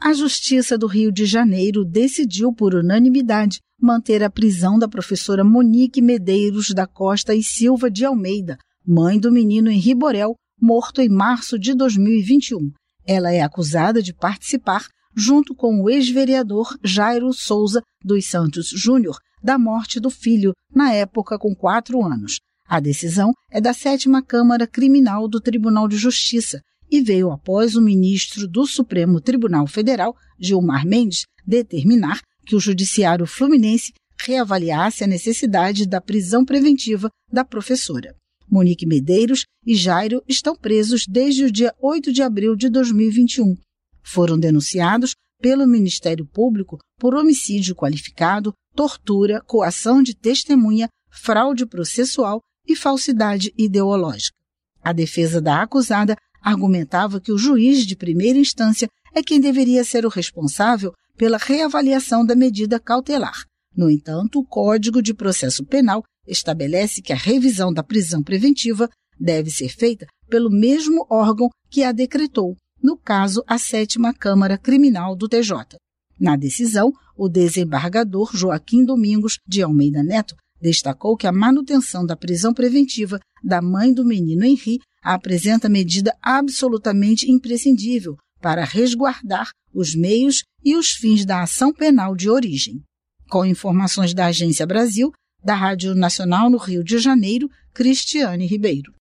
A Justiça do Rio de Janeiro decidiu por unanimidade manter a prisão da professora Monique Medeiros da Costa e Silva de Almeida, mãe do menino Henri Borel, morto em março de 2021. Ela é acusada de participar, junto com o ex-vereador Jairo Souza dos Santos Júnior, da morte do filho, na época com 4 anos. A decisão é da 7ª Câmara Criminal do Tribunal de Justiça e veio após o ministro do Supremo Tribunal Federal, Gilmar Mendes, determinar que o Judiciário Fluminense reavaliasse a necessidade da prisão preventiva da professora. Monique Medeiros e Jairo estão presos desde o dia 8 de abril de 2021. Foram denunciados pelo Ministério Público por homicídio qualificado, tortura, coação de testemunha, fraude processual e falsidade ideológica. A defesa da acusada argumentava que o juiz de primeira instância é quem deveria ser o responsável pela reavaliação da medida cautelar. No entanto, o Código de Processo Penal estabelece que a revisão da prisão preventiva deve ser feita pelo mesmo órgão que a decretou, no caso, a 7ª Câmara Criminal do TJ. Na decisão, o desembargador Joaquim Domingos de Almeida Neto destacou que a manutenção da prisão preventiva da mãe do menino Henri apresenta medida absolutamente imprescindível para resguardar os meios e os fins da ação penal de origem. Com informações da Agência Brasil, da Rádio Nacional no Rio de Janeiro, Cristiane Ribeiro.